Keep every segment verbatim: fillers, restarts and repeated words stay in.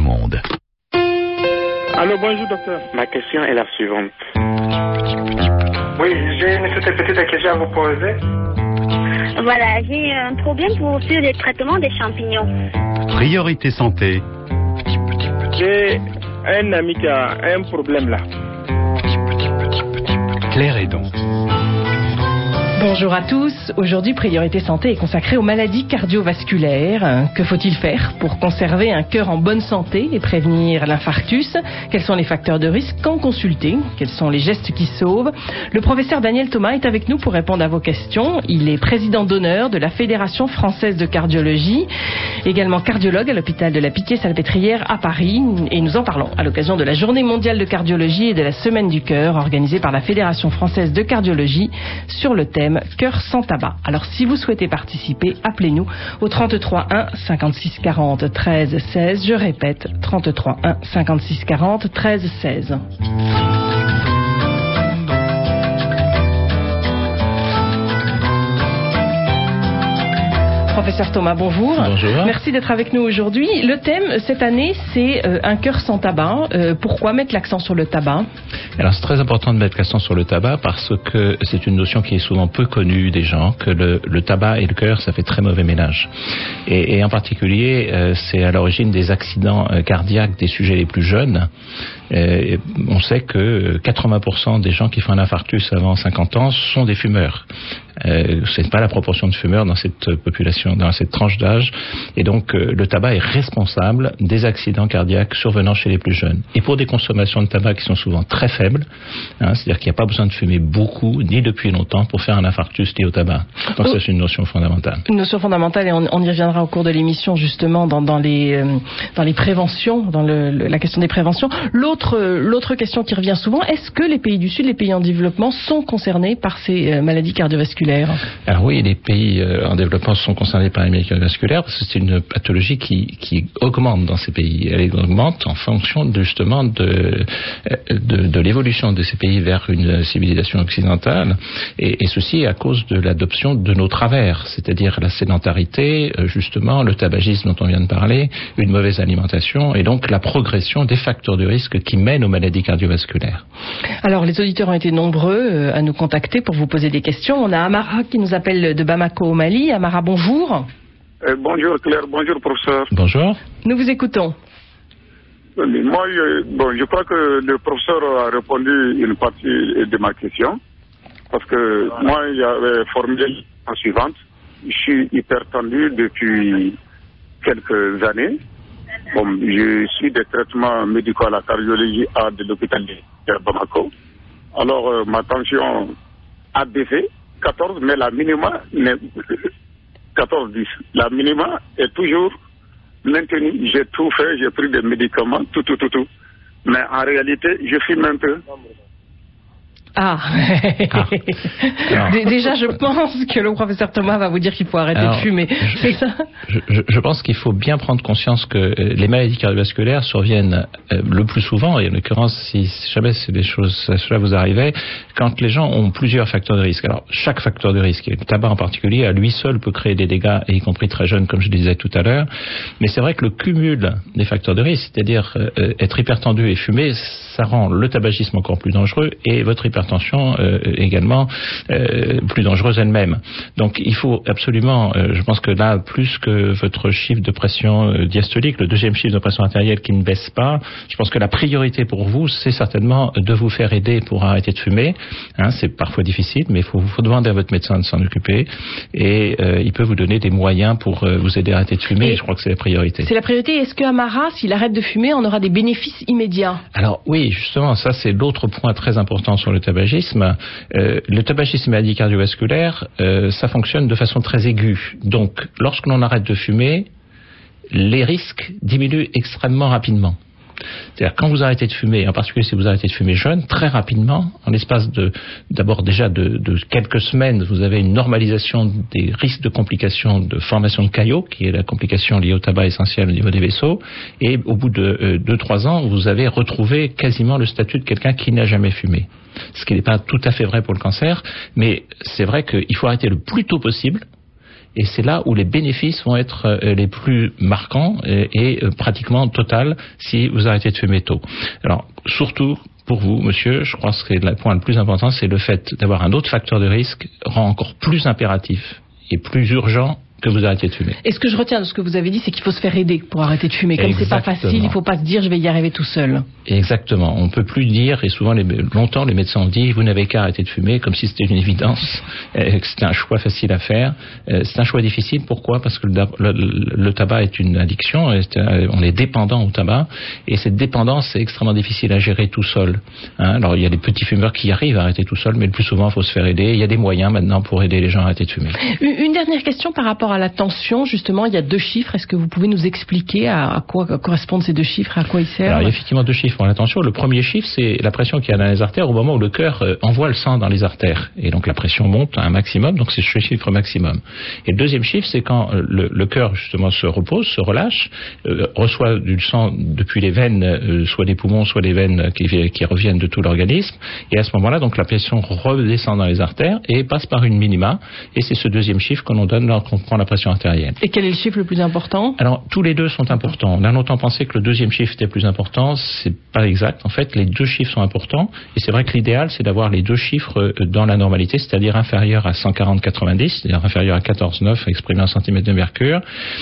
monde. Allô, bonjour docteur. Ma question est la suivante. Oui, j'ai une toute petite question à vous poser. Voilà, j'ai un problème pour suivre les traitements des champignons. Priorité santé. J'ai un ami qui a un problème là. Claire Hédon. Bonjour à tous. Aujourd'hui, Priorité Santé est consacrée aux maladies cardiovasculaires. Que faut-il faire pour conserver un cœur en bonne santé et prévenir l'infarctus? Quels sont les facteurs de risque? Quand consulter? Quels sont les gestes qui sauvent? Le professeur Daniel Thomas est avec nous pour répondre à vos questions. Il est président d'honneur de la Fédération française de cardiologie, également cardiologue à l'hôpital de la Pitié-Salpêtrière à Paris. Et nous en parlons à l'occasion de la Journée mondiale de cardiologie et de la Semaine du cœur organisée par la Fédération française de cardiologie sur le thème Cœur sans tabac. Alors si vous souhaitez participer, appelez-nous au trente-trois un cinquante-six quarante treize seize. Je répète, trente-trois un cinquante-six quarante treize seize. Professeur Thomas, bonjour. Bonjour. Merci d'être avec nous aujourd'hui. Le thème cette année, c'est euh, un cœur sans tabac. Euh, pourquoi mettre l'accent sur le tabac? Alors c'est très important de mettre l'accent sur le tabac parce que c'est une notion qui est souvent peu connue des gens, que le, le tabac et le cœur, ça fait très mauvais ménage. Et, et en particulier, euh, c'est à l'origine des accidents euh, cardiaques des sujets les plus jeunes. Euh, on sait que quatre-vingts pour cent des gens qui font un infarctus avant cinquante ans sont des fumeurs. Euh, c'est pas la proportion de fumeurs dans cette population, dans cette tranche d'âge, et donc euh, le tabac est responsable des accidents cardiaques survenant chez les plus jeunes. Et pour des consommations de tabac qui sont souvent très faibles, hein, c'est-à-dire qu'il n'y a pas besoin de fumer beaucoup ni depuis longtemps pour faire un infarctus lié au tabac. Donc oh. ça c'est une notion fondamentale. Une notion fondamentale, et on, on y reviendra au cours de l'émission justement dans, dans les euh, dans les préventions, dans le, le, la question des préventions. L'autre euh, l'autre question qui revient souvent, est-ce que les pays du Sud, les pays en développement, sont concernés par ces euh, maladies cardiovasculaires? Alors oui, les pays euh, en développement sont concernés par les maladies cardiovasculaires parce que c'est une pathologie qui, qui augmente dans ces pays. Elle augmente en fonction de, justement de, de, de l'évolution de ces pays vers une civilisation occidentale, et, et ceci à cause de l'adoption de nos travers, c'est-à-dire la sédentarité, justement, le tabagisme dont on vient de parler, une mauvaise alimentation et donc la progression des facteurs de risque qui mènent aux maladies cardiovasculaires. Alors les auditeurs ont été nombreux à nous contacter pour vous poser des questions. On a Amara qui nous appelle de Bamako au Mali. Amara, bonjour. Euh, bonjour Claire, bonjour professeur. Bonjour. Nous vous écoutons. Moi, je, bon, je crois que le professeur a répondu une partie de ma question. Parce que moi, j'avais formulé la suivante. Je suis hypertendu depuis quelques années. Bon, je suis des traitements médicaux à la cardiologie à de l'hôpital de Bamako. Alors, euh, ma tension a baissé. quatorze, mais la minima, quatorze dix. La minima est toujours maintenue. J'ai tout fait, j'ai pris des médicaments, tout, tout, tout, tout. Mais en réalité, je fume un peu. Ah, ah. Déjà, je pense que le professeur Thomas va vous dire qu'il faut arrêter Alors, de fumer. Je, C'est ça je, je, je pense qu'il faut bien prendre conscience que les maladies cardiovasculaires surviennent euh, le plus souvent, et en l'occurrence, si jamais c'est des choses, cela vous arrivait, quand les gens ont plusieurs facteurs de risque. Alors, chaque facteur de risque, et le tabac en particulier, à lui seul peut créer des dégâts, y compris très jeunes, comme je le disais tout à l'heure. Mais c'est vrai que le cumul des facteurs de risque, c'est-à-dire euh, être hypertendu et fumer, ça rend le tabagisme encore plus dangereux et votre hypertension Euh, également euh, plus dangereuse elle-même. Donc il faut absolument, euh, je pense que là, plus que votre chiffre de pression euh, diastolique, le deuxième chiffre de pression artérielle qui ne baisse pas, je pense que la priorité pour vous, c'est certainement de vous faire aider pour arrêter de fumer. Hein, c'est parfois difficile, mais il faut, faut demander à votre médecin de s'en occuper, et euh, il peut vous donner des moyens pour euh, vous aider à arrêter de fumer, et, et je crois que c'est la priorité. C'est la priorité. Est-ce que Amara, s'il arrête de fumer, on aura des bénéfices immédiats? Alors oui, justement, ça c'est l'autre point très important sur le tabagisme. Euh, le tabagisme et la maladie cardiovasculaire, euh, ça fonctionne de façon très aiguë. Donc, lorsque l'on arrête de fumer, les risques diminuent extrêmement rapidement. C'est-à-dire, quand vous arrêtez de fumer, en particulier si vous arrêtez de fumer jeune, très rapidement, en l'espace de, d'abord déjà de, de quelques semaines, vous avez une normalisation des risques de complications de formation de caillots, qui est la complication liée au tabac essentielle au niveau des vaisseaux, et au bout de deux, trois ans, vous avez retrouvé quasiment le statut de quelqu'un qui n'a jamais fumé. Ce qui n'est pas tout à fait vrai pour le cancer, mais c'est vrai qu'il faut arrêter le plus tôt possible. et c'est là où les bénéfices vont être euh, les plus marquants et, et euh, pratiquement total si vous arrêtez de fumer tôt. Alors, surtout pour vous, monsieur, je crois que le point le plus important, c'est le fait d'avoir un autre facteur de risque rend encore plus impératif et plus urgent que vous arrêtiez de fumer. Et ce que je retiens de ce que vous avez dit, c'est qu'il faut se faire aider pour arrêter de fumer. Comme c'est pas facile, il ne faut pas se dire je vais y arriver tout seul. Exactement. On ne peut plus dire, et souvent les, longtemps les médecins ont dit vous n'avez qu'à arrêter de fumer, comme si c'était une évidence, euh, que c'était un choix facile à faire. Euh, c'est un choix difficile. Pourquoi ? Parce que le, le, le tabac est une addiction, est, on est dépendant au tabac, et cette dépendance c'est extrêmement difficile à gérer tout seul. Hein, alors il y a des petits fumeurs qui arrivent à arrêter tout seul, mais le plus souvent il faut se faire aider. Il y a des moyens maintenant pour aider les gens à arrêter de fumer. Une, une dernière question par rapport à la tension, justement, il y a deux chiffres. Est-ce que vous pouvez nous expliquer à, à quoi correspondent ces deux chiffres, à quoi ils servent ? Alors, il y a effectivement deux chiffres pour la tension. Le premier chiffre, c'est la pression qu'il y a dans les artères au moment où le cœur euh, envoie le sang dans les artères. Et donc, la pression monte à un maximum, donc c'est ce chiffre maximum. Et le deuxième chiffre, c'est quand euh, le, le cœur, justement, se repose, se relâche, euh, reçoit du sang depuis les veines, euh, soit des poumons, soit des veines qui, qui reviennent de tout l'organisme. Et à ce moment-là, donc, la pression redescend dans les artères et passe par une minima. Et c'est ce deuxième chiffre que l'on donne lorsqu'on prend la pression artérielle. Et quel est le chiffre le plus important ? Alors, tous les deux sont importants. On a longtemps pensé que le deuxième chiffre était plus important. C'est pas exact. En fait, les deux chiffres sont importants. Et c'est vrai que l'idéal, c'est d'avoir les deux chiffres dans la normalité, c'est-à-dire inférieur à cent quarante quatre-vingt-dix, c'est-à-dire inférieur à quatorze virgule neuf exprimé en centimètres de mercure.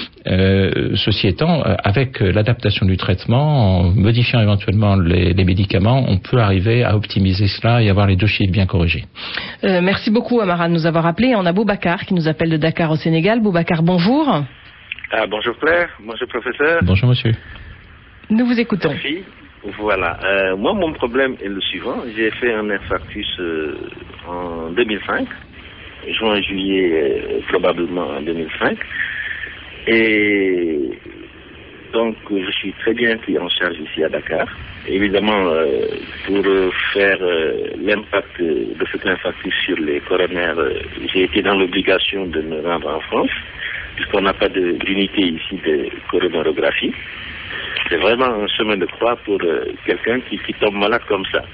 Euh, ceci étant, avec l'adaptation du traitement, en modifiant éventuellement les, les médicaments, on peut arriver à optimiser cela et avoir les deux chiffres bien corrigés. Euh, merci beaucoup, Amara, de nous avoir appelés. On a Boubacar qui nous appelle de Dakar au Sénégal. Boubacar, bonjour. Ah, bonjour Claire, bonjour professeur. Bonjour monsieur. Nous vous écoutons. Merci. Voilà. Euh, moi, mon problème est le suivant. J'ai fait un infarctus euh, en deux mille cinq, juin, juillet, euh, probablement en deux mille cinq. Et donc, je suis très bien pris en charge ici à Dakar. Évidemment, euh, pour faire euh, l'impact de cet infarctus sur les coronaires, euh, j'ai été dans l'obligation de me rendre en France, puisqu'on n'a pas de, d'unité ici de coronarographie. C'est vraiment un chemin de croix pour euh, quelqu'un qui, qui tombe malade comme ça.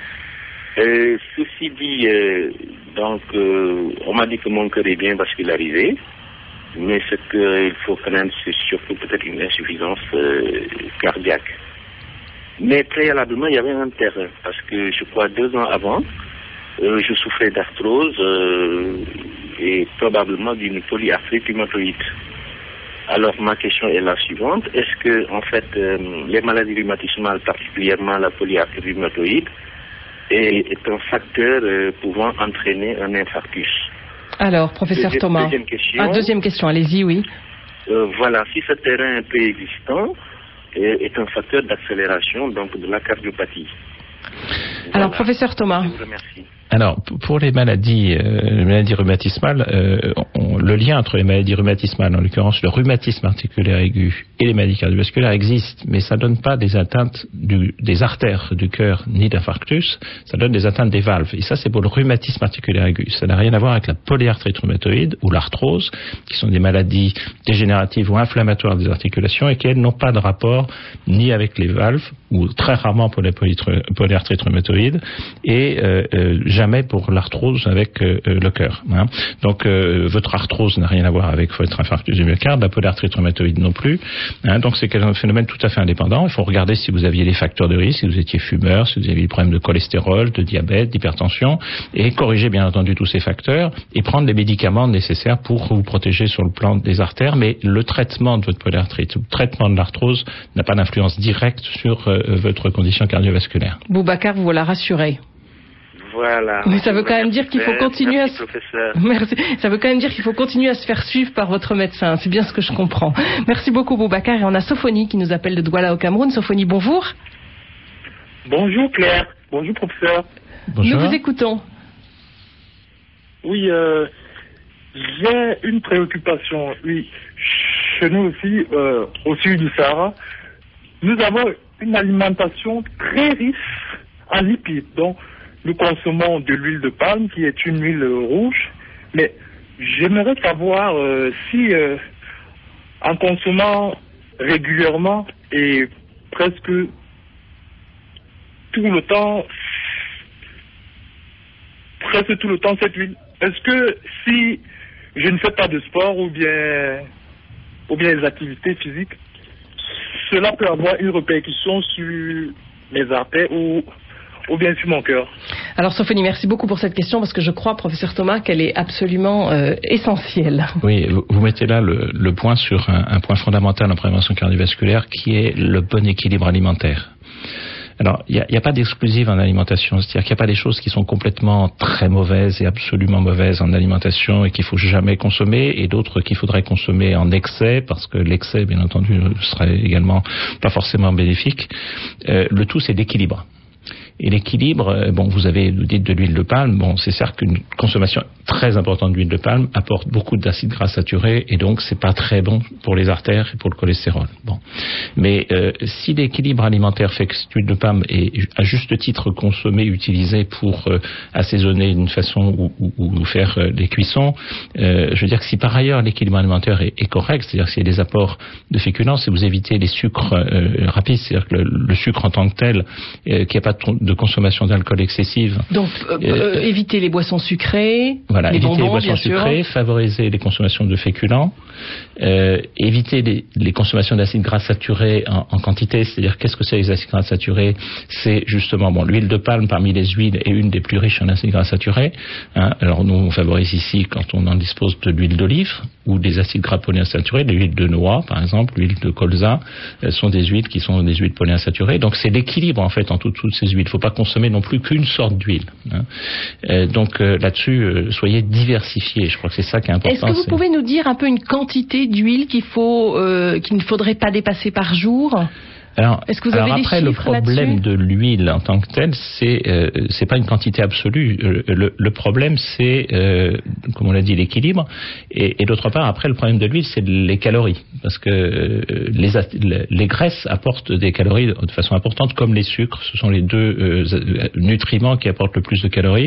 Euh, ceci dit, euh, donc, euh, on m'a dit que mon cœur est bien vascularisé, mais ce qu'il faut craindre, c'est surtout peut-être une insuffisance euh, cardiaque. Mais préalablement, il y avait un terrain, parce que je crois deux ans avant, euh, je souffrais d'arthrose euh, et probablement d'une polyarthrite rhumatoïde. Alors ma question est la suivante, est-ce que en fait euh, les maladies rhumatismales, particulièrement la polyarthrite rhumatoïde, est, est un facteur euh, pouvant entraîner un infarctus? Alors, professeur Deuxi- Thomas. Deuxième question. Ah, deuxième question, allez-y, oui. Euh, voilà, si ce terrain préexistant est, est un facteur d'accélération donc de la cardiopathie. Alors, Voilà. professeur Thomas. Je vous remercie. Alors, pour les maladies, euh, les maladies rhumatismales, euh, on, le lien entre les maladies rhumatismales, en l'occurrence le rhumatisme articulaire aigu et les maladies cardiovasculaires existe, mais ça donne pas des atteintes du, des artères du cœur ni d'infarctus, ça donne des atteintes des valves. Et ça, c'est pour le rhumatisme articulaire aigu. Ça n'a rien à voir avec la polyarthrite rhumatoïde ou l'arthrose, qui sont des maladies dégénératives ou inflammatoires des articulations et qui, elles, n'ont pas de rapport ni avec les valves, ou très rarement pour la polyarthrite rhumatoïde, et euh, euh, jamais pour l'arthrose avec euh, le cœur. Hein. Donc euh, votre arthrose n'a rien à voir avec votre infarctus du myocarde, la polyarthrite rhumatoïde non plus. Hein. Donc c'est un phénomène tout à fait indépendant. Il faut regarder si vous aviez les facteurs de risque, si vous étiez fumeur, si vous aviez des problèmes de cholestérol, de diabète, d'hypertension, et corriger bien entendu tous ces facteurs et prendre les médicaments nécessaires pour vous protéger sur le plan des artères. Mais le traitement de votre polyarthrite, le traitement de l'arthrose n'a pas d'influence directe sur euh, votre condition cardiovasculaire. Boubacar, vous voilà rassuré. Voilà. Mais ça veut quand même dire qu'il faut continuer Merci, à se... professeur. Merci. Ça veut quand même dire qu'il faut continuer à se faire suivre par votre médecin. C'est bien ce que je comprends. Merci beaucoup, Boubacar. Et on a Sophonie qui nous appelle de Douala au Cameroun. Sophonie, bonjour. Bonjour Claire. Bonjour professeur. Bonjour. Nous vous écoutons. Oui, euh, j'ai une préoccupation. Oui, chez nous aussi, euh, au sud du Sahara, nous avons une alimentation très riche en lipides. Donc, nous consommons de l'huile de palme, qui est une huile rouge. Mais j'aimerais savoir euh, si, euh, en consommant régulièrement et presque tout le temps, presque tout le temps cette huile, est-ce que si je ne fais pas de sport ou bien, ou bien des activités physiques, cela peut avoir une répercussion sur mes artères ou, ou bien sur mon cœur. Alors Sophonie, merci beaucoup pour cette question parce que je crois, professeur Thomas, qu'elle est absolument euh, essentielle. Oui, vous, vous mettez là le, le point sur un, un point fondamental en prévention cardiovasculaire qui est le bon équilibre alimentaire. Alors, il n'y a, a pas d'exclusive en alimentation, c'est-à-dire qu'il n'y a pas des choses qui sont complètement très mauvaises et absolument mauvaises en alimentation et qu'il faut jamais consommer, et d'autres qu'il faudrait consommer en excès, parce que l'excès, bien entendu, serait également pas forcément bénéfique. Euh, le tout, c'est l'équilibre. Et l'équilibre, bon, vous avez, vous dites de l'huile de palme, bon, c'est certes qu'une consommation très importante d'huile de palme apporte beaucoup d'acides gras saturés et donc c'est pas très bon pour les artères et pour le cholestérol. Bon. Mais euh, si l'équilibre alimentaire fait que cette huile de palme est à juste titre consommée, utilisée pour euh, assaisonner d'une façon ou, ou, ou faire euh, des cuissons, euh, je veux dire que si par ailleurs l'équilibre alimentaire est, est correct, c'est-à-dire s'il y a des apports de féculents, si vous évitez les sucres euh, rapides, c'est-à-dire que le, le sucre en tant que tel, euh, qu'il n'y a pas de de consommation d'alcool excessive. Donc, euh, euh, éviter les boissons sucrées, voilà, les éviter bonbons, les boissons sucrées, favoriser les consommations de féculents, euh, éviter les, les consommations d'acides gras saturés en, en quantité, c'est-à-dire qu'est-ce que c'est les acides gras saturés? C'est justement, bon, l'huile de palme parmi les huiles est une des plus riches en acides gras saturés. Hein. Alors nous, on favorise ici, quand on en dispose, de l'huile d'olive ou des acides gras polyinsaturés, les huiles de noix, par exemple, l'huile de colza, elles sont des huiles qui sont des huiles polyinsaturées. Donc c'est l'équilibre en fait entre toutes ces huiles. Il ne faut pas consommer non plus qu'une sorte d'huile. Hein. Euh, donc euh, là-dessus, euh, soyez diversifiés. Je crois que c'est ça qui est important. Est-ce que vous c'est... pouvez nous dire un peu une quantité d'huile qu'il faut, euh, qu'il ne faudrait pas dépasser par jour? Alors, Est-ce que vous avez alors des après, le problème là-dessus de l'huile en tant que telle, c'est euh, c'est pas une quantité absolue. Le, le, le problème, c'est, euh, comme on l'a dit, l'équilibre. Et, et d'autre part, après, le problème de l'huile, c'est les calories, parce que euh, les, les graisses apportent des calories de façon importante, comme les sucres. Ce sont les deux euh, nutriments qui apportent le plus de calories.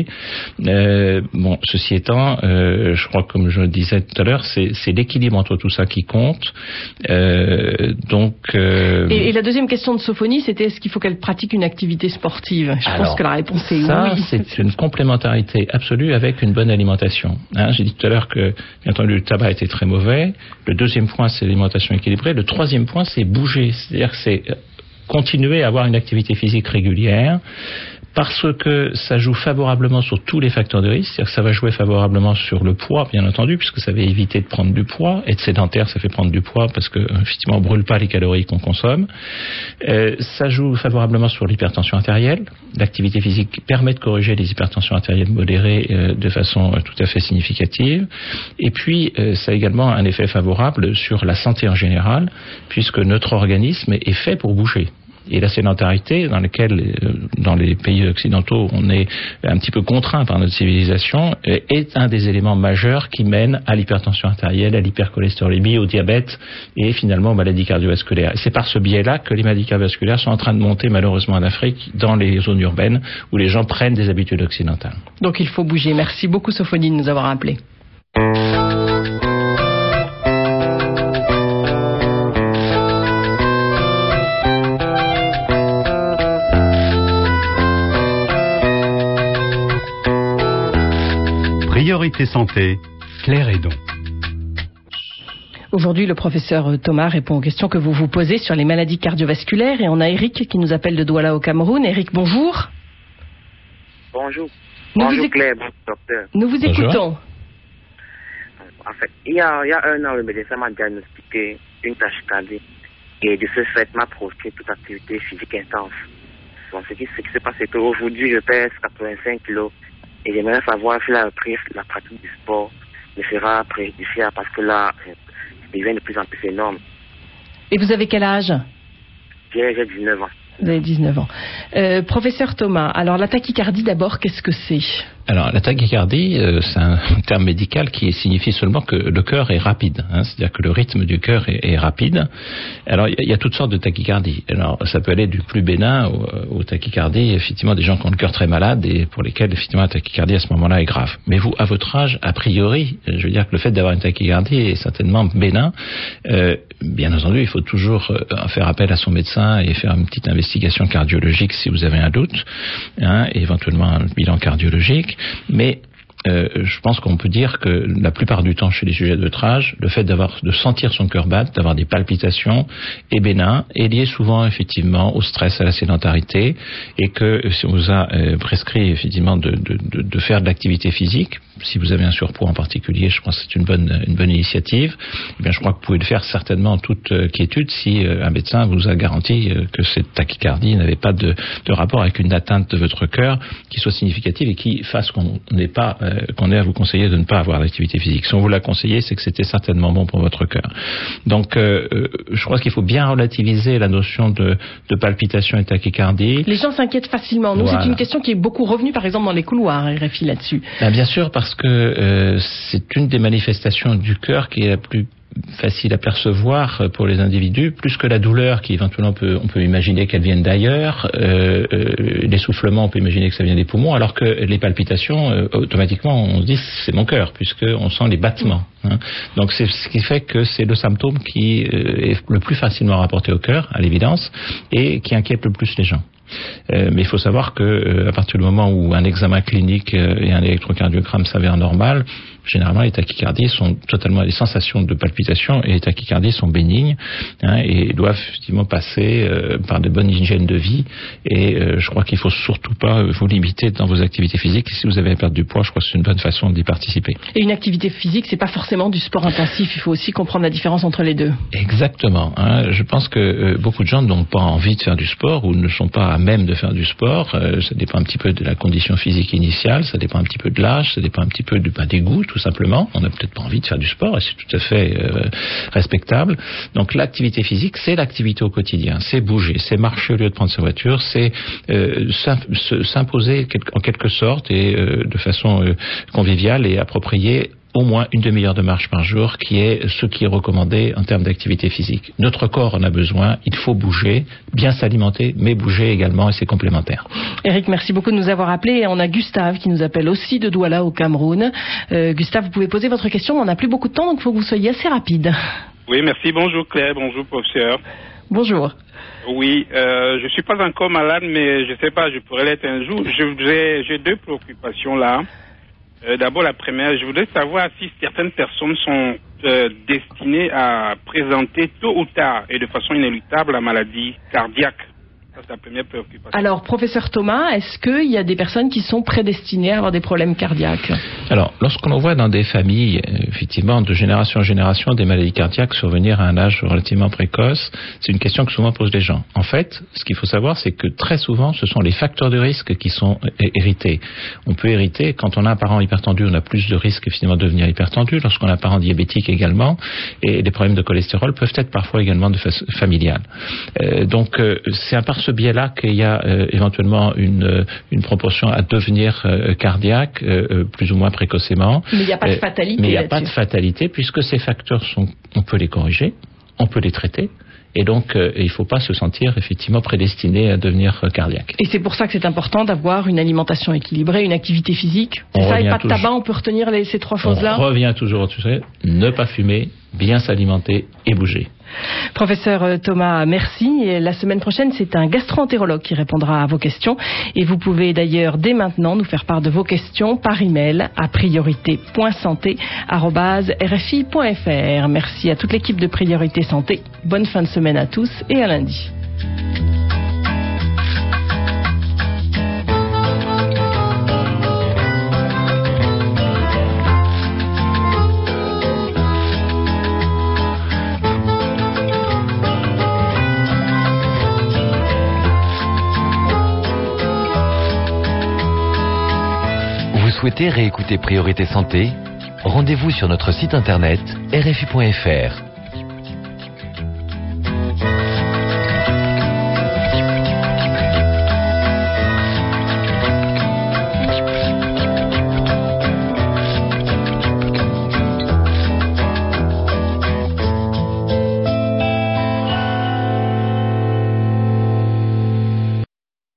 Euh, bon, ceci étant, euh, je crois, comme je le disais tout à l'heure, c'est, c'est l'équilibre entre tout ça qui compte. Euh, donc. Euh, et, et la deuxième question de Sophonie, c'était est-ce qu'il faut qu'elle pratique une activité sportive? Je Alors, pense que la réponse est ça, oui. C'est une complémentarité absolue avec une bonne alimentation. Hein, j'ai dit tout à l'heure que, bien entendu, le tabac était très mauvais. Le deuxième point, c'est l'alimentation équilibrée. Le troisième point, c'est bouger. C'est-à-dire que c'est continuer à avoir une activité physique régulière, parce que ça joue favorablement sur tous les facteurs de risque, c'est-à-dire que ça va jouer favorablement sur le poids, bien entendu, puisque ça va éviter de prendre du poids. Être sédentaire, ça fait prendre du poids parce que, effectivement, on brûle pas les calories qu'on consomme. Euh, ça joue favorablement sur l'hypertension artérielle. L'activité physique permet de corriger les hypertensions artérielles modérées euh, de façon euh, tout à fait significative. Et puis, euh, ça a également un effet favorable sur la santé en général, puisque notre organisme est fait pour bouger. Et la sédentarité, dans laquelle, dans les pays occidentaux, on est un petit peu contraint par notre civilisation, est un des éléments majeurs qui mènent à l'hypertension artérielle, à l'hypercholestérolémie, au diabète et finalement aux maladies cardiovasculaires. Et c'est par ce biais-là que les maladies cardiovasculaires sont en train de monter malheureusement en Afrique, dans les zones urbaines, où les gens prennent des habitudes occidentales. Donc il faut bouger. Merci beaucoup Sophonie de nous avoir appelés. Priorité santé, Claire Hédon. Aujourd'hui, le professeur Thomas répond aux questions que vous vous posez sur les maladies cardiovasculaires et on a Eric qui nous appelle de Douala au Cameroun. Eric, bonjour. Bonjour. Nous bonjour vous éc... Claire, bonjour docteur. Nous vous bonjour. écoutons. En fait, il y a, il y a un an, le médecin m'a diagnostiqué une tachycardie et de ce fait m'a proscrit toute activité physique intense. Bon, ce qui, ce qui se passe, c'est qu'aujourd'hui, je pèse quatre-vingt-cinq kilos. Et j'aimerais savoir si la reprise, la pratique du sport me sera préjudiciable parce que là, je deviens de plus en plus énorme. Et vous avez quel âge? J'ai, j'ai dix-neuf ans. Vous avez dix-neuf ans. Euh, professeur Thomas, alors la tachycardie d'abord, qu'est-ce que c'est? Alors la tachycardie, euh, c'est un terme médical qui signifie seulement que le cœur est rapide, hein, c'est-à-dire que le rythme du cœur est, est rapide. Alors il y, y a toutes sortes de tachycardies. Alors ça peut aller du plus bénin au, au tachycardie, effectivement des gens qui ont le cœur très malade et pour lesquels effectivement la tachycardie à ce moment-là est grave. Mais vous, à votre âge, a priori, je veux dire que le fait d'avoir une tachycardie est certainement bénin. Euh, bien entendu, il faut toujours euh, faire appel à son médecin et faire une petite investigation cardiologique si vous avez un doute, hein, et éventuellement un bilan cardiologique. Mais euh, je pense qu'on peut dire que la plupart du temps chez les sujets de votre âge, le fait d'avoir de sentir son cœur battre, d'avoir des palpitations est bénin, est lié souvent effectivement au stress, à la sédentarité, et que si on vous a euh, prescrit effectivement de, de, de, de faire de l'activité physique, si vous avez un surpoids en particulier, je pense que c'est une bonne, une bonne initiative. Eh bien, je crois que vous pouvez le faire certainement en toute euh, quiétude si euh, un médecin vous a garanti euh, que cette tachycardie n'avait pas de, de rapport avec une atteinte de votre cœur qui soit significative et qui fasse qu'on n'ait pas, euh, qu'on ait à vous conseiller de ne pas avoir d'activité physique. Si on vous l'a conseillé, c'est que c'était certainement bon pour votre cœur. Donc, euh, euh, je crois qu'il faut bien relativiser la notion de, de palpitation et tachycardie. Les gens s'inquiètent facilement. Nous, voilà. C'est une question qui est beaucoup revenue, par exemple, dans les couloirs, R F I là-dessus. Ben, bien sûr, parce que euh, c'est une des manifestations du cœur qui est la plus facile à percevoir pour les individus, plus que la douleur qui éventuellement peut, on peut imaginer qu'elle vienne d'ailleurs, euh, euh, l'essoufflement on peut imaginer que ça vient des poumons, alors que les palpitations, euh, automatiquement on se dit c'est mon cœur, puisqu'on sent les battements. Hein. Donc c'est ce qui fait que c'est le symptôme qui euh, est le plus facilement rapporté au cœur, à l'évidence, et qui inquiète le plus les gens. Euh, mais il faut savoir que euh, à partir du moment où un examen clinique euh, et un électrocardiogramme s'avèrent normal, généralement les tachycardies sont totalement, les sensations de palpitation et les tachycardies sont bénignes, hein, et doivent effectivement passer euh, par de bonnes hygiènes de vie. Et euh, je crois qu'il faut surtout pas vous limiter dans vos activités physiques. Si vous avez à perdre du poids, je crois que c'est une bonne façon d'y participer. Et une activité physique, c'est pas forcément du sport intensif. Il faut aussi comprendre la différence entre les deux. Exactement. Hein. Je pense que euh, beaucoup de gens n'ont pas envie de faire du sport ou ne sont pas à même de faire du sport. Euh, ça dépend un petit peu de la condition physique initiale, ça dépend un petit peu de l'âge, ça dépend un petit peu du, bah, des goûts, tout simplement. On n'a peut-être pas envie de faire du sport et c'est tout à fait euh, respectable. Donc l'activité physique, c'est l'activité au quotidien, c'est bouger, c'est marcher au lieu de prendre sa voiture, c'est euh, s'imposer en quelque sorte et euh, de façon euh, conviviale et appropriée au moins une demi-heure de marche par jour, qui est ce qui est recommandé en termes d'activité physique. Notre corps en a besoin, il faut bouger, bien s'alimenter, mais bouger également, et c'est complémentaire. Eric, merci beaucoup de nous avoir appelés. Et on a Gustave qui nous appelle aussi de Douala au Cameroun. Euh, Gustave, vous pouvez poser votre question, on n'a plus beaucoup de temps, donc il faut que vous soyez assez rapide. Oui, merci. Bonjour Claire, bonjour professeur. Bonjour. Oui, euh, je suis pas encore malade, mais je sais pas, je pourrais l'être un jour. J'ai, j'ai deux préoccupations là. Euh, d'abord, la première, je voudrais savoir si certaines personnes sont euh, destinées à présenter tôt ou tard et de façon inéluctable la maladie cardiaque. Ça, c'est la première préoccupation. Alors, professeur Thomas, est-ce qu'il y a des personnes qui sont prédestinées à avoir des problèmes cardiaques? Alors, lorsqu'on voit dans des familles, effectivement, de génération en génération, des maladies cardiaques survenir à un âge relativement précoce, c'est une question que souvent posent les gens. En fait, ce qu'il faut savoir, c'est que très souvent, ce sont les facteurs de risque qui sont hérités. On peut hériter, quand on a un parent hypertendu, on a plus de risques finalement de devenir hypertendu, lorsqu'on a un parent diabétique également, et les problèmes de cholestérol peuvent être parfois également de façon familiale. Euh, donc, euh, c'est un par ce biais-là qu'il y a euh, éventuellement une, une proportion à devenir euh, cardiaque, euh, plus ou moins précocement. Mais il n'y a pas de fatalité. Mais il n'y a pas de fatalité, puisque ces facteurs sont, on peut les corriger, on peut les traiter. Et donc, euh, il ne faut pas se sentir effectivement prédestiné à devenir euh, cardiaque. Et c'est pour ça que c'est important d'avoir une alimentation équilibrée, une activité physique. C'est ça, et pas de tabac, on peut retenir les, ces trois choses-là. On revient toujours au sujet, ne pas fumer, bien s'alimenter et bouger. Professeur Thomas, merci. Et la semaine prochaine, c'est un gastro-entérologue qui répondra à vos questions. Et vous pouvez d'ailleurs dès maintenant nous faire part de vos questions par email à priorité point santé arobase r f i point f r. Merci à toute l'équipe de Priorité Santé. Bonne fin de semaine à tous et à lundi. Souhaitez réécouter Priorité Santé? Rendez-vous sur notre site internet r f i point f r.